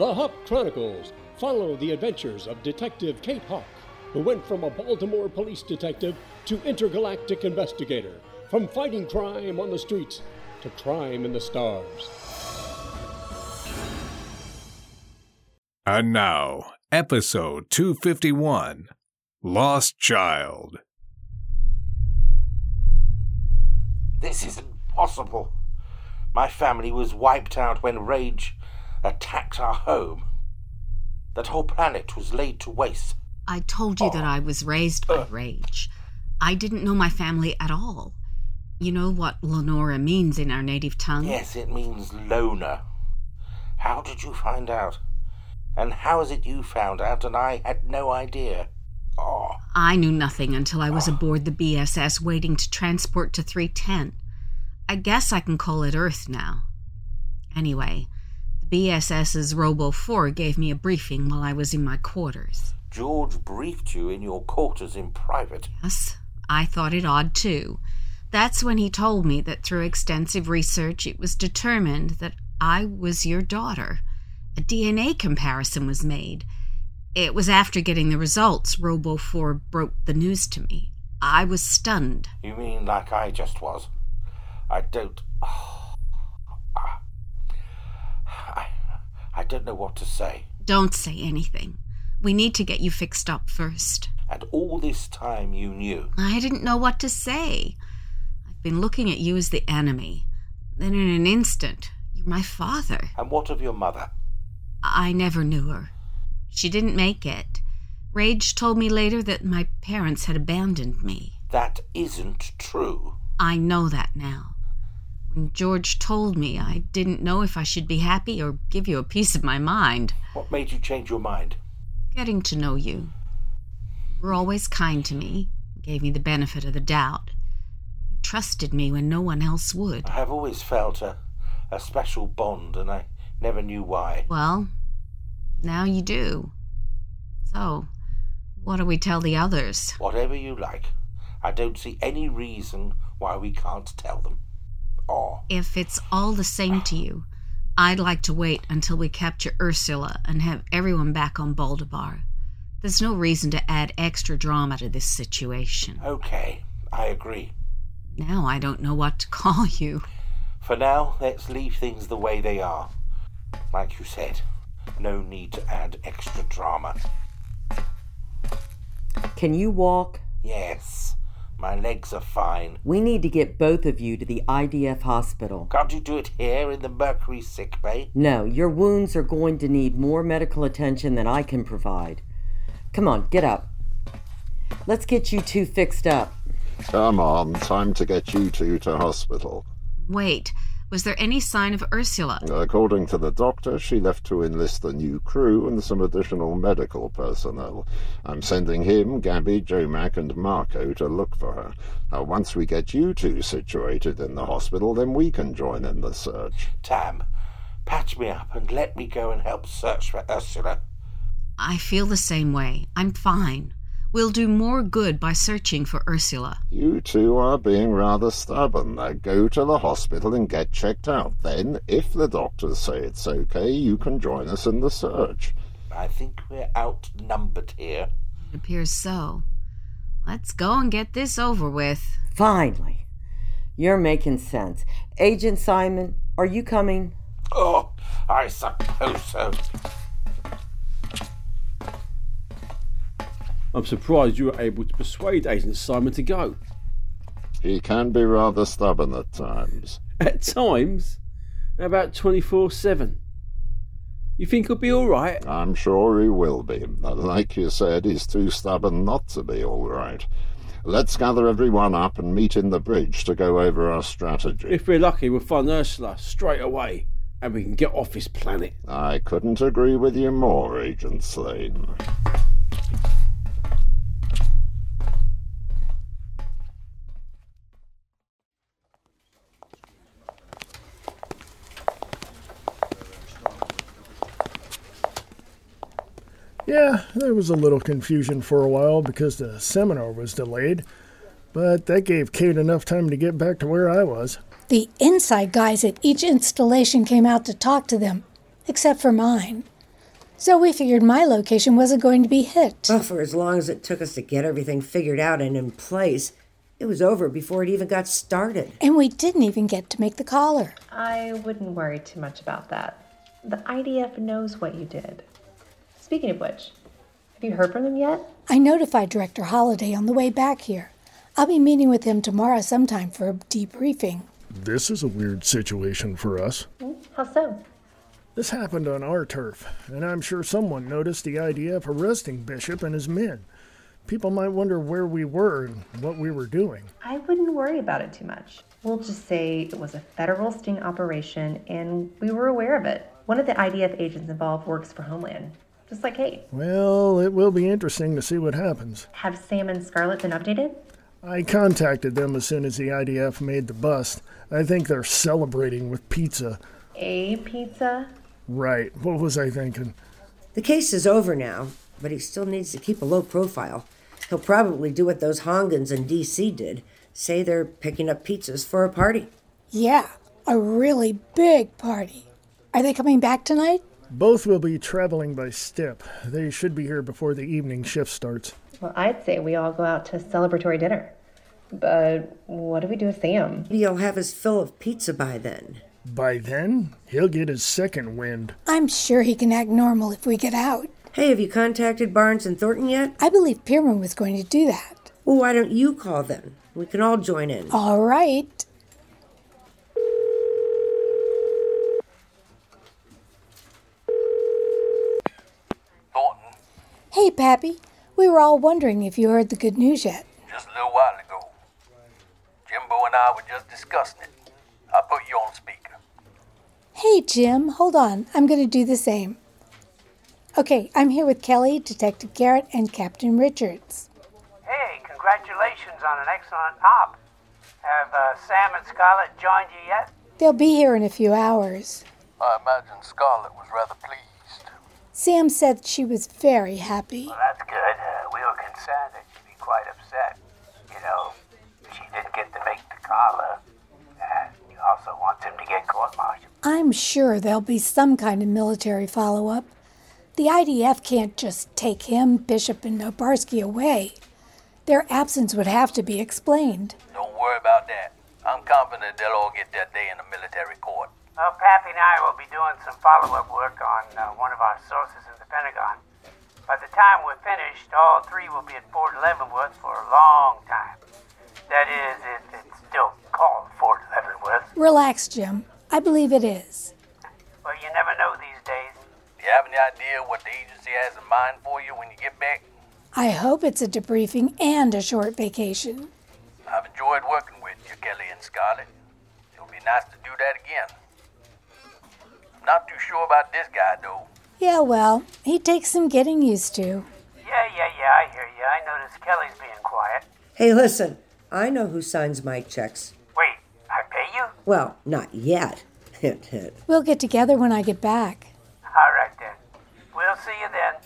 The Hawk Chronicles follow the adventures of Detective Kate Hawk, who went from a Baltimore police detective to intergalactic investigator, from fighting crime on the streets to crime in the stars. And now, episode 251, Lost Child. This isn't possible. My family was wiped out when Rage attacked our home. That whole planet was laid to waste. I told you that I was raised by Rage. I didn't know my family at all. You know what Lenora means in our native tongue? Yes, it means loner. How did you find out? And how is it you found out and I had no idea? I knew nothing until I was aboard the BSS waiting to transport to 310. I guess I can call it Earth now. Anyway, the BSS's Robo-4 gave me a briefing while I was in my quarters. George briefed you in your quarters in private? Yes, I thought it odd too. That's when he told me that through extensive research it was determined that I was your daughter. A DNA comparison was made. It was after getting the results Robo-4 broke the news to me. I was stunned. You mean like I just was? I don't know what to say. Don't say anything. We need to get you fixed up first. And all this time you knew? I didn't know what to say. I've been looking at you as the enemy. Then in an instant, you're my father. And what of your mother? I never knew her. She didn't make it. Rage told me later that my parents had abandoned me. That isn't true. I know that now. When George told me, I didn't know if I should be happy or give you a piece of my mind. What made you change your mind? Getting to know you. You were always kind to me, gave me the benefit of the doubt. You trusted me when no one else would. I have always felt a special bond, and I never knew why. Well, now you do. So, what do we tell the others? Whatever you like. I don't see any reason why we can't tell them. If it's all the same to you, I'd like to wait until we capture Ursula and have everyone back on Baldabar. There's no reason to add extra drama to this situation. Okay, I agree. Now I don't know what to call you. For now, let's leave things the way they are. Like you said, no need to add extra drama. Can you walk? Yes, my legs are fine. We need to get both of you to the IDF hospital. Can't you do it here in the Mercury sickbay? No, your wounds are going to need more medical attention than I can provide. Come on, get up. Let's get you two fixed up. Come on, time to get you two to hospital. Wait, was there any sign of Ursula? According to the doctor, she left to enlist a new crew and some additional medical personnel. I'm sending him, Gabby, Jomac, and Marco to look for her. Once we get you two situated in the hospital, then we can join in the search. Tam, patch me up and let me go and help search for Ursula. I feel the same way. I'm fine. We'll do more good by searching for Ursula. You two are being rather stubborn. Go to the hospital and get checked out. Then, if the doctors say it's okay, you can join us in the search. I think we're outnumbered here. It appears so. Let's go and get this over with. Finally. You're making sense. Agent Simon, are you coming? Oh, I suppose so. I'm surprised you were able to persuade Agent Simon to go. He can be rather stubborn at times. At times? About 24/7. You think he'll be all right? I'm sure he will be. Like you said, he's too stubborn not to be all right. Let's gather everyone up and meet in the bridge to go over our strategy. If we're lucky, we'll find Ursula straight away, and we can get off this planet. I couldn't agree with you more, Agent Slane. Yeah, there was a little confusion for a while because the seminar was delayed, but that gave Kate enough time to get back to where I was. The inside guys at each installation came out to talk to them, except for mine. So we figured my location wasn't going to be hit. Well, for as long as it took us to get everything figured out and in place, it was over before it even got started. And we didn't even get to make the collar. I wouldn't worry too much about that. The IDF knows what you did. Speaking of which, have you heard from them yet? I notified Director Holliday on the way back here. I'll be meeting with him tomorrow sometime for a debriefing. This is a weird situation for us. How so? This happened on our turf, and I'm sure someone noticed the IDF arresting Bishop and his men. People might wonder where we were and what we were doing. I wouldn't worry about it too much. We'll just say it was a federal sting operation and we were aware of it. One of the IDF agents involved works for Homeland, just like Kate. Well, it will be interesting to see what happens. Have Sam and Scarlett been updated? I contacted them as soon as the IDF made the bust. I think they're celebrating with pizza. A pizza? Right. What was I thinking? The case is over now, but he still needs to keep a low profile. He'll probably do what those Hongans in D.C. did. Say they're picking up pizzas for a party. Yeah, a really big party. Are they coming back tonight? Both will be traveling by step. They should be here before the evening shift starts. Well, I'd say we all go out to celebratory dinner. But what do we do with Sam? Maybe he'll have his fill of pizza by then. By then, he'll get his second wind. I'm sure he can act normal if we get out. Hey, have you contacted Barnes and Thornton yet? I believe Pierman was going to do that. Well, why don't you call them? We can all join in. All right. Thornton. Hey, Pappy. We were all wondering if you heard the good news yet. Just a little while ago. Jimbo and I were just discussing it. I put you on speaker. Hey, Jim. Hold on. I'm going to do the same. Okay, I'm here with Kelly, Detective Garrett, and Captain Richards. Hey, congratulations on an excellent op. Have Sam and Scarlett joined you yet? They'll be here in a few hours. I imagine Scarlett was rather pleased. Sam said she was very happy. Well, that's good. We were concerned that she'd be quite upset. You know, she didn't get to make the collar. And you also want them to get court-martialed. I'm sure there'll be some kind of military follow-up. The IDF can't just take him, Bishop, and Nobarski away. Their absence would have to be explained. Don't worry about that. I'm confident they'll all get their day in the military court. Well, Pappy and I will be doing some follow-up work on one of our sources in the Pentagon. By the time we're finished, all three will be at Fort Leavenworth for a long time. That is, if it's still called Fort Leavenworth. Relax, Jim. I believe it is. Well, you never know these days. Do you have any idea what the agency has in mind for you when you get back? I hope it's a debriefing and a short vacation. I've enjoyed working with you, Kelly and Scarlett. It'll be nice to do that again. I'm not too sure about this guy, though. Yeah, well, he takes some getting used to. Yeah, I hear you. I noticed Kelly's being quiet. Hey, listen, I know who signs my checks. Wait, I pay you? Well, not yet. Hint, hint. We'll get together when I get back. All right, then. We'll see you then.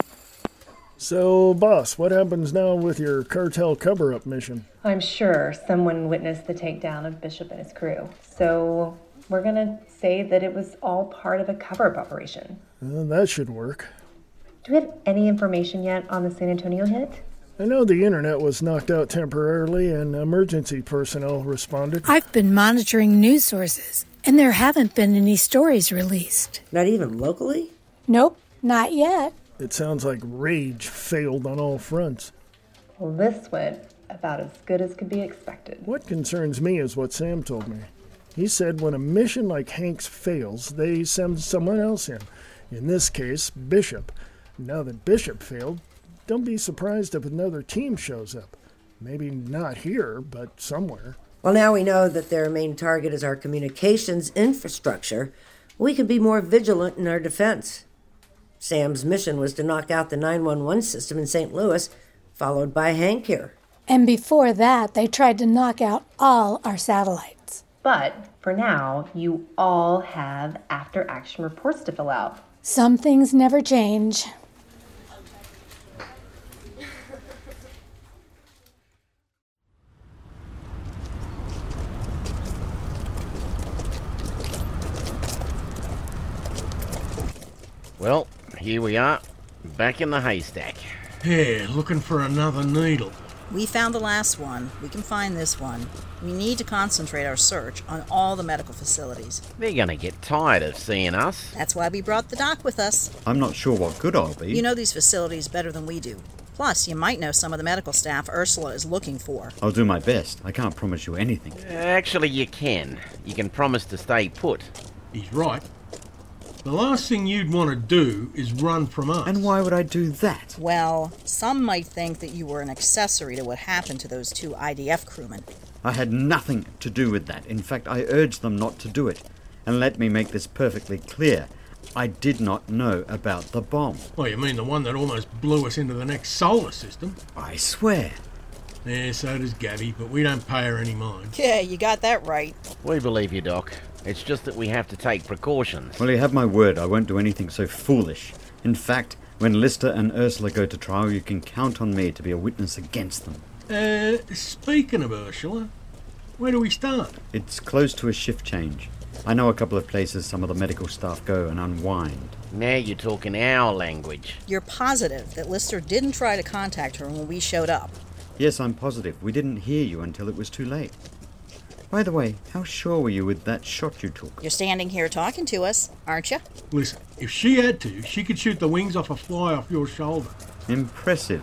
So, boss, what happens now with your cartel cover-up mission? I'm sure someone witnessed the takedown of Bishop and his crew. So we're going to say that it was all part of a cover-up operation. That should work. Do we have any information yet on the San Antonio hit? I know the internet was knocked out temporarily and emergency personnel responded. I've been monitoring news sources, and there haven't been any stories released. Not even locally? Nope, not yet. It sounds like Rage failed on all fronts. Well, this went about as good as could be expected. What concerns me is what Sam told me. He said when a mission like Hank's fails, they send someone else in. In this case, Bishop. Now that Bishop failed, don't be surprised if another team shows up. Maybe not here, but somewhere. Well, now we know that their main target is our communications infrastructure. We can be more vigilant in our defense. Sam's mission was to knock out the 911 system in St. Louis, followed by Hank here. And before that, they tried to knock out all our satellites. But for now, you all have after-action reports to fill out. Some things never change. Well, here we are, back in the haystack. Yeah, looking for another needle. We found the last one. We can find this one. We need to concentrate our search on all the medical facilities. They're gonna get tired of seeing us. That's why we brought the doc with us. I'm not sure what good I'll be. You know these facilities better than we do. Plus, you might know some of the medical staff Ursula is looking for. I'll do my best. I can't promise you anything. Actually, you can. You can promise to stay put. He's right. The last thing you'd want to do is run from us. And why would I do that? Well, some might think that you were an accessory to what happened to those 2 IDF crewmen. I had nothing to do with that. In fact, I urged them not to do it. And let me make this perfectly clear. I did not know about the bomb. Oh, you mean the one that almost blew us into the next solar system? I swear. Yeah, so does Gabby, but we don't pay her any mind. Yeah, you got that right. We believe you, Doc. It's just that we have to take precautions. Well, you have my word. I won't do anything so foolish. In fact, when Lister and Ursula go to trial, you can count on me to be a witness against them. Speaking of Ursula, where do we start? It's close to a shift change. I know a couple of places some of the medical staff go and unwind. Now you're talking our language. You're positive that Lister didn't try to contact her when we showed up? Yes, I'm positive. We didn't hear you until it was too late. By the way, how sure were you with that shot you took? You're standing here talking to us, aren't you? Listen, if she had to, she could shoot the wings off a fly off your shoulder. Impressive.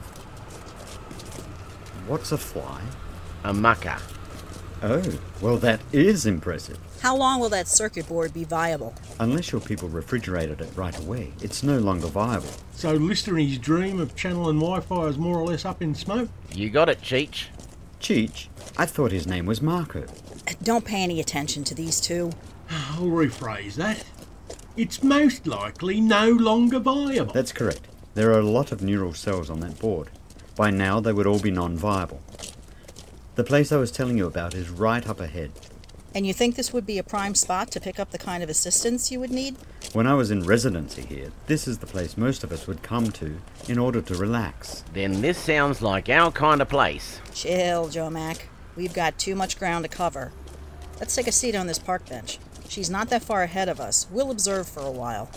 What's a fly? A mucker. Oh, well that is impressive. How long will that circuit board be viable? Unless your people refrigerated it right away, it's no longer viable. So Lister and his dream of channeling Wi-Fi is more or less up in smoke? You got it, Cheech. Cheech? I thought his name was Marco. Don't pay any attention to these 2. I'll rephrase that. It's most likely no longer viable. That's correct. There are a lot of neural cells on that board. By now, they would all be non-viable. The place I was telling you about is right up ahead. And you think this would be a prime spot to pick up the kind of assistance you would need? When I was in residency here, this is the place most of us would come to in order to relax. Then this sounds like our kind of place. Chill, Joe Mac. We've got too much ground to cover. Let's take a seat on this park bench. She's not that far ahead of us. We'll observe for a while.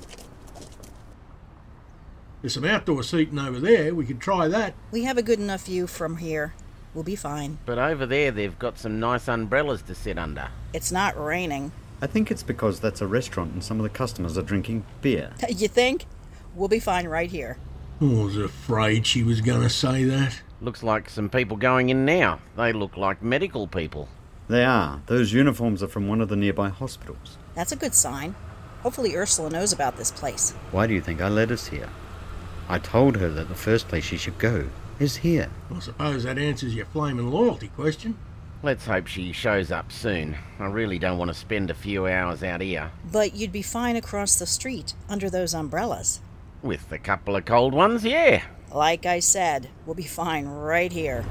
There's some outdoor seating over there. We could try that. We have a good enough view from here. We'll be fine. But over there, they've got some nice umbrellas to sit under. It's not raining. I think it's because that's a restaurant and some of the customers are drinking beer. You think? We'll be fine right here. I was afraid she was going to say that. Looks like some people going in now. They look like medical people. They are. Those uniforms are from one of the nearby hospitals. That's a good sign. Hopefully Ursula knows about this place. Why do you think I led us here? I told her that the first place she should go is here. I suppose that answers your flaming loyalty question. Let's hope she shows up soon. I really don't want to spend a few hours out here. But you'd be fine across the street, under those umbrellas. With a couple of cold ones, yeah. Like I said, we'll be fine right here.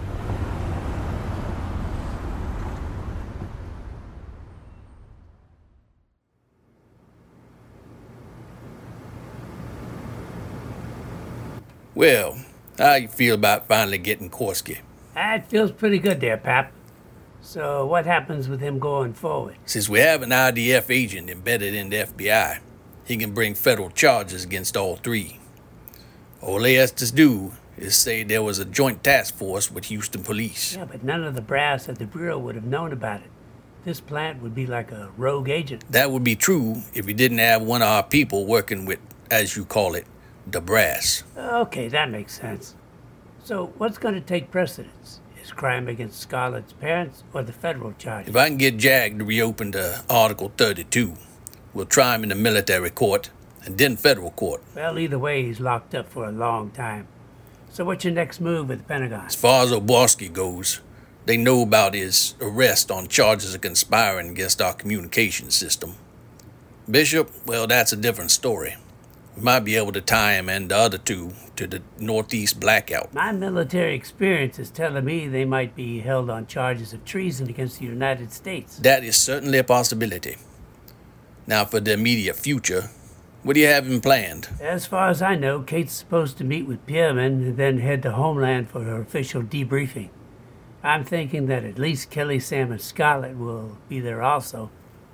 Well, how you feel about finally getting Korsky? That feels pretty good there, Pap. So what happens with him going forward? Since we have an IDF agent embedded in the FBI, he can bring federal charges against all 3. All he has to do is say there was a joint task force with Houston Police. Yeah, but none of the brass at the Bureau would have known about it. This plant would be like a rogue agent. That would be true if we didn't have one of our people working with, as you call it, the brass. Okay, that makes sense. So what's going to take precedence? Is crime against Scarlett's parents or the federal charges? If I can get JAG to reopen the Article 32, we'll try him in the military court and then federal court. Well, either way, he's locked up for a long time. So what's your next move with the Pentagon? As far as Oborski goes, they know about his arrest on charges of conspiring against our communication system. Bishop, well, that's a different story. We might be able to tie him and the other 2 to the Northeast blackout. My military experience is telling me they might be held on charges of treason against the United States. That is certainly a possibility. Now, for the immediate future, what do you have in planned? As far as I know, Kate's supposed to meet with Pierman and then head to Homeland for her official debriefing. I'm thinking that at least Kelly, Sam, and Scarlett will be there also.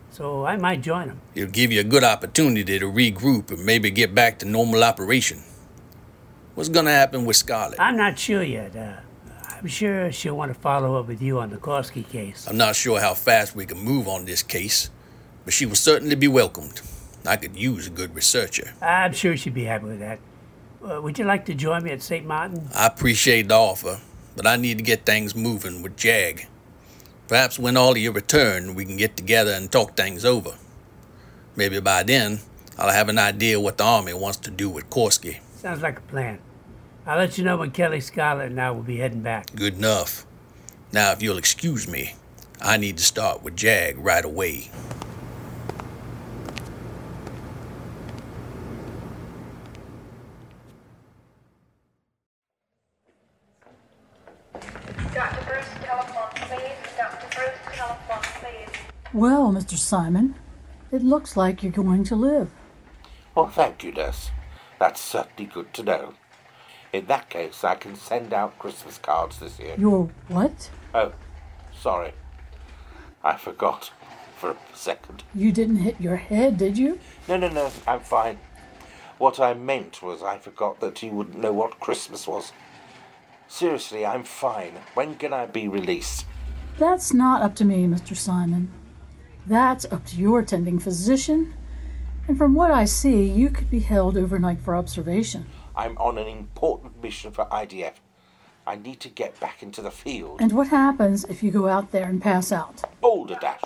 so I might join them. It'll give you a good opportunity to regroup and maybe get back to normal operation. What's gonna happen with Scarlett? I'm not sure yet. I'm sure she'll want to follow up with you on the Korsky case. I'm not sure how fast we can move on this case, but she will certainly be welcomed. I could use a good researcher. I'm sure she'd be happy with that. Would you like to join me at St. Martin? I appreciate the offer, but I need to get things moving with Jag. Perhaps when all of you return, we can get together and talk things over. Maybe by then, I'll have an idea what the Army wants to do with Korsky. Sounds like a plan. I'll let you know when Kelly, Scarlett, and I will be heading back. Good enough. Now, if you'll excuse me, I need to start with Jag right away. Dr. Bruce, telephone, please. Dr. Bruce, telephone, please. Well, Mr. Simon, it looks like you're going to live. Well, thank you, nurse. That's certainly good to know. In that case, I can send out Christmas cards this year. Your what? Oh, sorry. I forgot for a second. You didn't hit your head, did you? No, I'm fine. What I meant was I forgot that you wouldn't know what Christmas was. Seriously, I'm fine. When can I be released? That's not up to me, Mr. Simon. That's up to your attending physician. And from what I see, you could be held overnight for observation. I'm on an important mission for IDF. I need to get back into the field. And what happens if you go out there and pass out? Boulder Dash.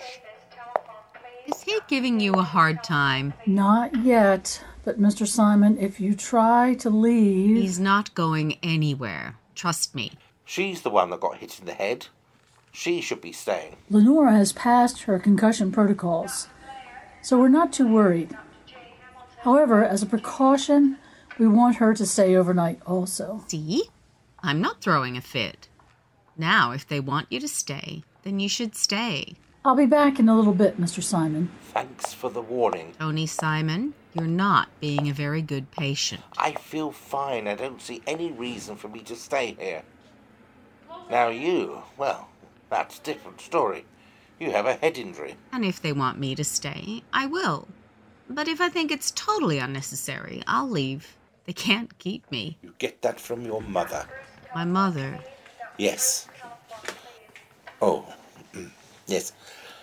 Is he giving you a hard time? Not yet. But, Mr. Simon, if you try to leave... He's not going anywhere. Trust me. She's the one that got hit in the head. She should be staying. Lenora has passed her concussion protocols, so we're not too worried. However, as a precaution, we want her to stay overnight also. See? I'm not throwing a fit. Now, if they want you to stay, then you should stay. I'll be back in a little bit, Mr. Simon. Thanks for the warning. Tony Simon, you're not being a very good patient. I feel fine. I don't see any reason for me to stay here. Now you, well, that's a different story. You have a head injury. And if they want me to stay, I will. But if I think it's totally unnecessary, I'll leave. They can't keep me. You get that from your mother. My mother? Yes. Oh, yes.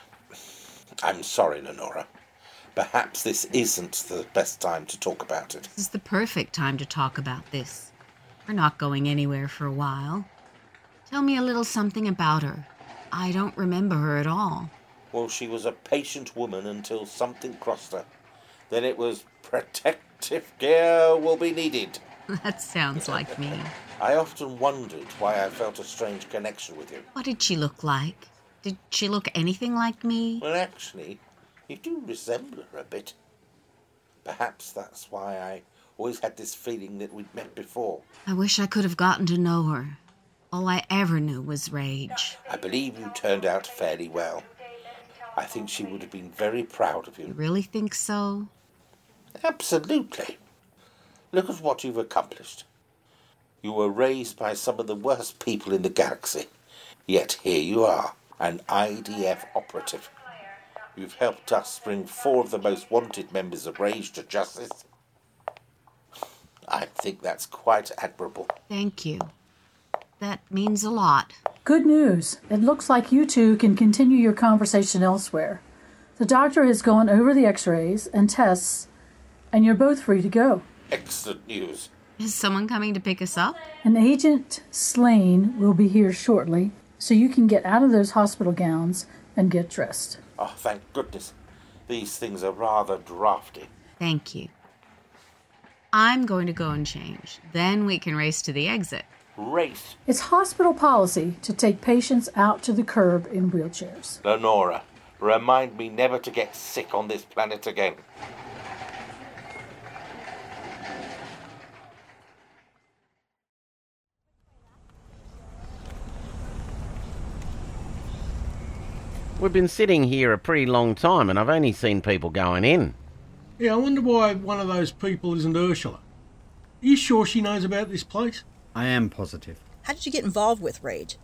I'm sorry, Lenora. Perhaps this isn't the best time to talk about it. This is the perfect time to talk about this. We're not going anywhere for a while. Tell me a little something about her. I don't remember her at all. Well, she was a patient woman until something crossed her. Then it was protective care will be needed. That sounds like me. I often wondered why I felt a strange connection with you. What did she look like? Did she look anything like me? Well, actually, you do resemble her a bit. Perhaps that's why I always had this feeling that we'd met before. I wish I could have gotten to know her. All I ever knew was Rage. I believe you turned out fairly well. I think she would have been very proud of you. You really think so? Absolutely. Look at what you've accomplished. You were raised by some of the worst people in the galaxy. Yet here you are, an IDF operative. You've helped us bring 4 of the most wanted members of Rage to justice. I think that's quite admirable. Thank you. That means a lot. Good news. It looks like you two can continue your conversation elsewhere. The doctor has gone over the x-rays and tests, and you're both free to go. Excellent news. Is someone coming to pick us up? An Agent Slane will be here shortly, so you can get out of those hospital gowns and get dressed. Oh, thank goodness. These things are rather drafty. Thank you. I'm going to go and change. Then we can race to the exit. Race? It's hospital policy to take patients out to the curb in wheelchairs. Lenora, remind me never to get sick on this planet again. We've been sitting here a pretty long time and I've only seen people going in. Yeah, I wonder why one of those people isn't Ursula. Are you sure she knows about this place? I am positive. How did you get involved with Rage?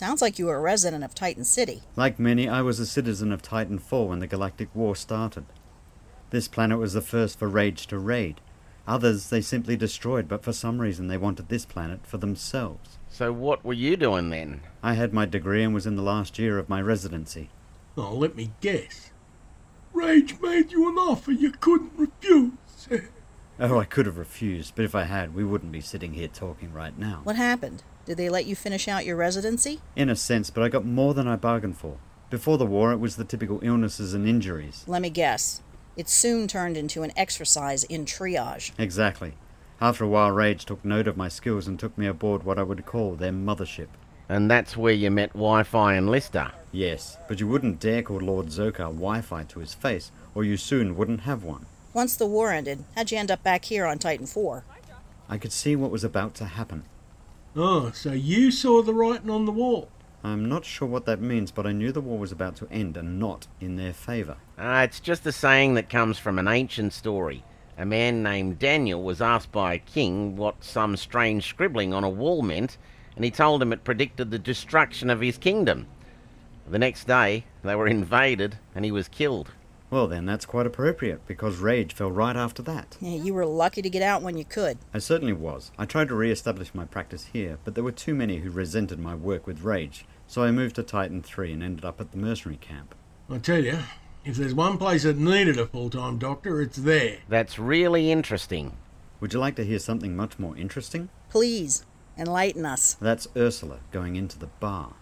Sounds like you were a resident of Titan City. Like many, I was a citizen of Titan 4 when the Galactic War started. This planet was the first for Rage to raid. Others they simply destroyed, but for some reason they wanted this planet for themselves. So what were you doing then? I had my degree and was in the last year of my residency. Oh, let me guess. Rage made you an offer you couldn't refuse. Oh, I could have refused, but if I had, we wouldn't be sitting here talking right now. What happened? Did they let you finish out your residency? In a sense, but I got more than I bargained for. Before the war, it was the typical illnesses and injuries. Let me guess. It soon turned into an exercise in triage. Exactly. After a while, Rage took note of my skills and took me aboard what I would call their mothership. And that's where you met Wi-Fi and Lister? Yes, but you wouldn't dare call Lord Zokar Wi-Fi to his face, or you soon wouldn't have one. Once the war ended, how'd you end up back here on Titan 4? I could see what was about to happen. Oh, so you saw the writing on the wall? I'm not sure what that means, but I knew the war was about to end and not in their favour. It's just a saying that comes from an ancient story. A man named Daniel was asked by a king what some strange scribbling on a wall meant, and he told him it predicted the destruction of his kingdom. The next day, they were invaded, and he was killed. Well then, that's quite appropriate, because Rage fell right after that. Yeah, you were lucky to get out when you could. I certainly was. I tried to re-establish my practice here, but there were too many who resented my work with Rage, so I moved to Titan 3 and ended up at the mercenary camp. I tell you, if there's one place that needed a full-time doctor, it's there. That's really interesting. Would you like to hear something much more interesting? Please, enlighten us. That's Ursula going into the bar.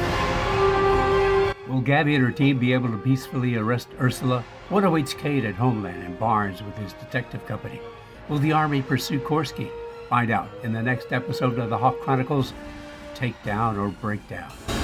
Will Gabby and her team be able to peacefully arrest Ursula? What awaits Cade at Homeland and Barnes with his detective company? Will the Army pursue Korsky? Find out in the next episode of the Hawk Chronicles, Takedown or Breakdown.